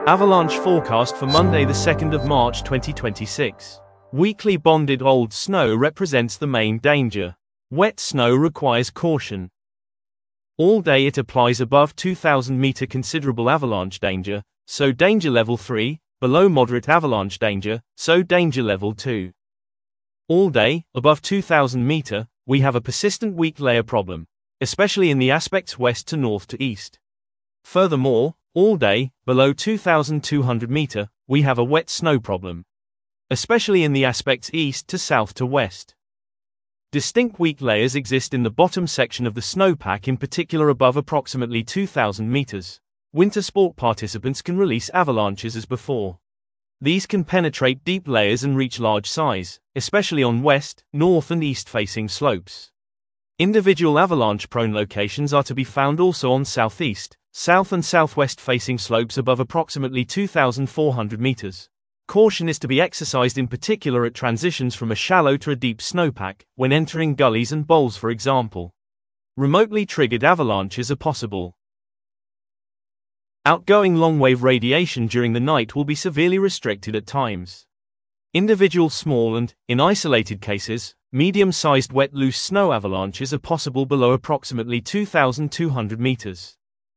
Avalanche forecast for Monday the 2nd of March 2026. Weakly bonded old snow represents the main danger. Wet snow requires caution. All day it applies above 2000 meter considerable avalanche danger, so danger level 3, below moderate avalanche danger, so danger level 2. All day, above 2000 meter, we have a persistent weak layer problem, especially in the aspects west to north to east. Furthermore, all day, below 2200 meter, we have a wet snow problem, especially in the aspects east to south to west. Distinct weak layers exist in the bottom section of the snowpack, in particular above approximately 2000 meters. Winter sport participants can release avalanches as before. These can penetrate deep layers and reach large size, especially on west, north and east facing slopes. Individual avalanche-prone locations are to be found also on southeast, south and southwest facing slopes above approximately 2,400 meters. Caution is to be exercised in particular at transitions from a shallow to a deep snowpack, when entering gullies and bowls for example. Remotely triggered avalanches are possible. Outgoing long-wave radiation during the night will be severely restricted at times. Individual small and, in isolated cases, medium-sized wet loose snow avalanches are possible below approximately 2,200 meters.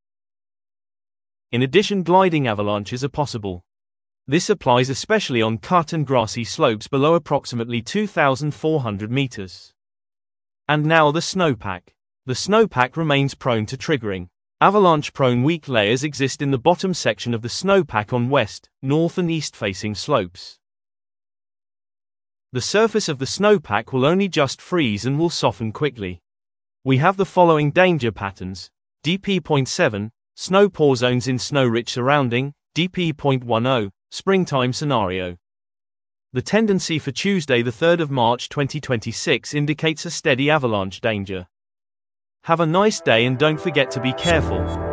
In addition, gliding avalanches are possible. This applies especially on cut and grassy slopes below approximately 2,400 meters. And now the snowpack. The snowpack remains prone to triggering. Avalanche-prone weak layers exist in the bottom section of the snowpack on west, north and east-facing slopes. The surface of the snowpack will only just freeze and will soften quickly. We have the following danger patterns: DP.7, snow pore zones in snow-rich surrounding, DP.10, springtime scenario. The tendency for Tuesday the 3rd of March 2026 indicates a steady avalanche danger. Have a nice day and don't forget to be careful.